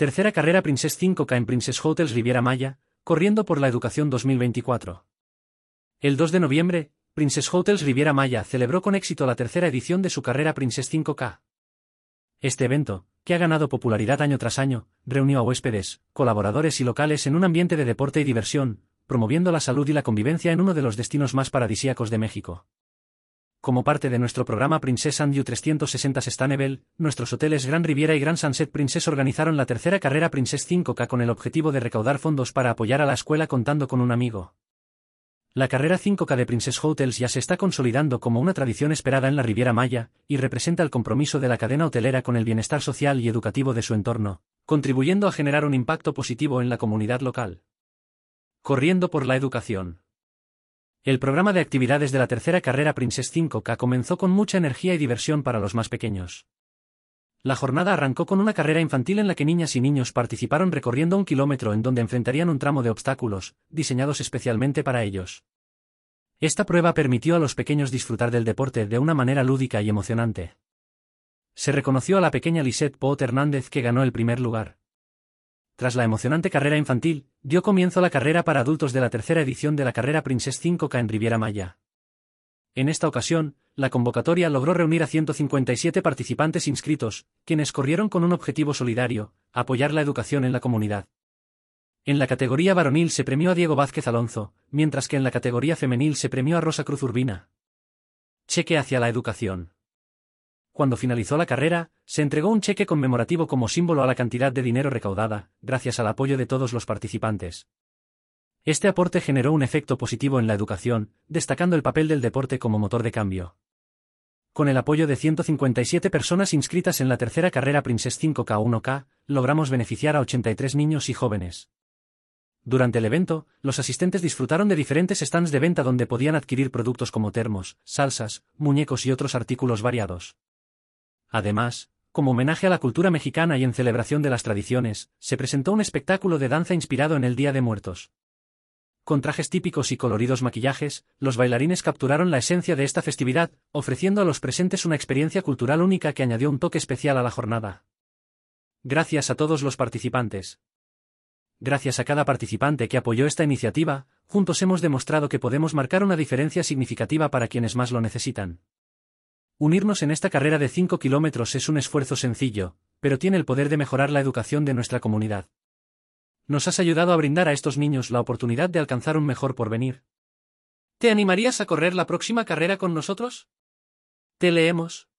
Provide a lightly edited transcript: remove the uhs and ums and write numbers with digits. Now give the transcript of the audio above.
Tercera carrera Princess 5K en Princess Hotels Riviera Maya, corriendo por la educación 2024. El 2 de noviembre, Princess Hotels Riviera Maya celebró con éxito la tercera edición de su carrera Princess 5K. Este evento, que ha ganado popularidad año tras año, reunió a huéspedes, colaboradores y locales en un ambiente de deporte y diversión, promoviendo la salud y la convivencia en uno de los destinos más paradisíacos de México. Como parte de nuestro programa Princess and You 360 Sustainable, nuestros hoteles Grand Riviera y Grand Sunset Princess organizaron la tercera carrera Princess 5K con el objetivo de recaudar fondos para apoyar a la escuela contando con un amigo. La carrera 5K de Princess Hotels ya se está consolidando como una tradición esperada en la Riviera Maya, y representa el compromiso de la cadena hotelera con el bienestar social y educativo de su entorno, contribuyendo a generar un impacto positivo en la comunidad local. Corriendo por la educación. El programa de actividades de la tercera carrera Princess 5K comenzó con mucha energía y diversión para los más pequeños. La jornada arrancó con una carrera infantil en la que niñas y niños participaron recorriendo 1 kilómetro en donde enfrentarían un tramo de obstáculos, diseñados especialmente para ellos. Esta prueba permitió a los pequeños disfrutar del deporte de una manera lúdica y emocionante. Se reconoció a la pequeña Lisette Pot Hernández que ganó el primer lugar. Tras la emocionante carrera infantil, dio comienzo la carrera para adultos de la tercera edición de la carrera Princess 5K en Riviera Maya. En esta ocasión, la convocatoria logró reunir a 157 participantes inscritos, quienes corrieron con un objetivo solidario: apoyar la educación en la comunidad. En la categoría varonil se premió a Diego Vázquez Alonso, mientras que en la categoría femenil se premió a Rosa Cruz Urbina. Cheque hacia la educación. Cuando finalizó la carrera, se entregó un cheque conmemorativo como símbolo a la cantidad de dinero recaudada, gracias al apoyo de todos los participantes. Este aporte generó un efecto positivo en la educación, destacando el papel del deporte como motor de cambio. Con el apoyo de 157 personas inscritas en la tercera carrera Princess 5K 1K, logramos beneficiar a 83 niños y jóvenes. Durante el evento, los asistentes disfrutaron de diferentes stands de venta donde podían adquirir productos como termos, salsas, muñecos y otros artículos variados. Además, como homenaje a la cultura mexicana y en celebración de las tradiciones, se presentó un espectáculo de danza inspirado en el Día de Muertos. Con trajes típicos y coloridos maquillajes, los bailarines capturaron la esencia de esta festividad, ofreciendo a los presentes una experiencia cultural única que añadió un toque especial a la jornada. Gracias a todos los participantes. Gracias a cada participante que apoyó esta iniciativa, juntos hemos demostrado que podemos marcar una diferencia significativa para quienes más lo necesitan. Unirnos en esta carrera de 5 kilómetros es un esfuerzo sencillo, pero tiene el poder de mejorar la educación de nuestra comunidad. Nos has ayudado a brindar a estos niños la oportunidad de alcanzar un mejor porvenir. ¿Te animarías a correr la próxima carrera con nosotros? Te leemos.